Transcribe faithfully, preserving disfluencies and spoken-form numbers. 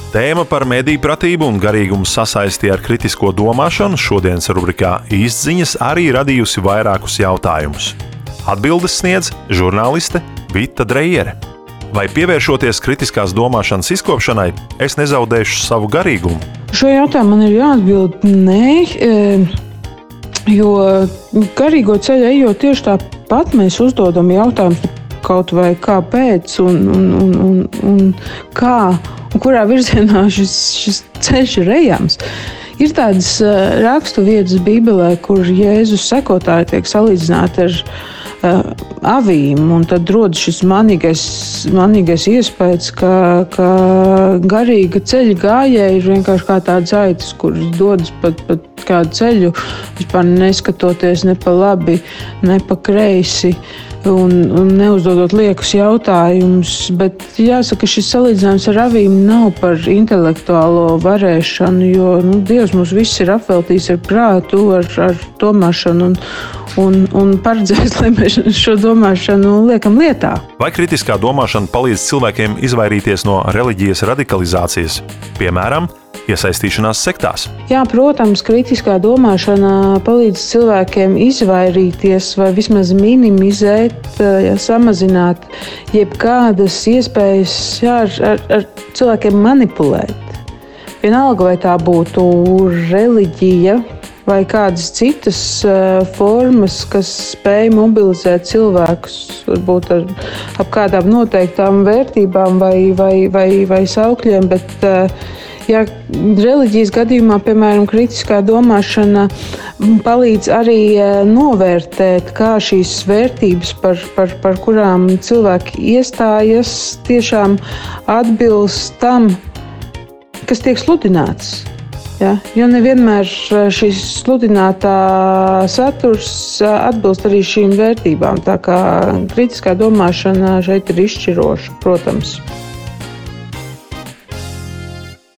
Tēma par mediju pratību un garīgumu sasaisti ar kritisko domāšanu šodienas rubrikā Īstziņas arī radījusi vairākus jautājumus. Atbildes sniedz žurnāliste Vita Drejere. Vai pievēršoties kritiskās domāšanas izkopšanai, es nezaudēšu savu garīgumu? Šo jautājumu man ir jāatbild nē, jo garīgo ceļu ejot tieši tāpat mēs uzdodam jautājumus kaut vai kāpēc un, un, un, un, un kā un kurā virzienā šis, šis ceļš ir ejams. Ir tādas uh, rakstu vietas Bībelē, kur Jēzus sekotāji tiek salīdzināti ar uh, avīm, un tad rodas šis manīgais, manīgais iespējas, ka, ka garīga ceļa gājēji ir vienkārši kā tāds aitas, kuras dodas pat, pat kādu ceļu, vispār neskatoties ne pa labi, ne pa kreisi. Un, un neuzdodot liekus jautājumus, bet jāsaka, šis salīdzinājums ar avīm nav par intelektuālo varēšanu, jo nu, Dievs mums viss ir apveltījis ar prātu, ar, ar domāšanu un, un, un paredzējis, lai mēs šo domāšanu liekam lietā. Vai kritiskā domāšana palīdz cilvēkiem izvairīties no reliģijas radikalizācijas, piemēram, iesaistīšanās sektās? Jā, protams, kritiskā domāšana palīdz cilvēkiem izvairīties vai vismaz minimizēt, ja, samazināt jebkādas iespējas jā, ar, ar, ar cilvēkiem manipulēt. Vienalga, vai tā būtu reliģija vai kādas citas uh, formas, kas spēj mobilizēt cilvēkus, varbūt ar ap kādām noteiktām vērtībām vai, vai, vai, vai saukļiem, bet uh, ja reliģijas gadījumā, piemēram, kritiskā domāšana palīdz arī novērtēt, kā šīs vērtības, par, par, par kurām cilvēki iestājas, tiešām atbilst tam, kas tiek sludināts. Ja? Jo nevienmēr šis sludinātā saturs atbilst arī šīm vērtībām, tā kā kritiskā domāšana šeit ir izšķiroša, protams.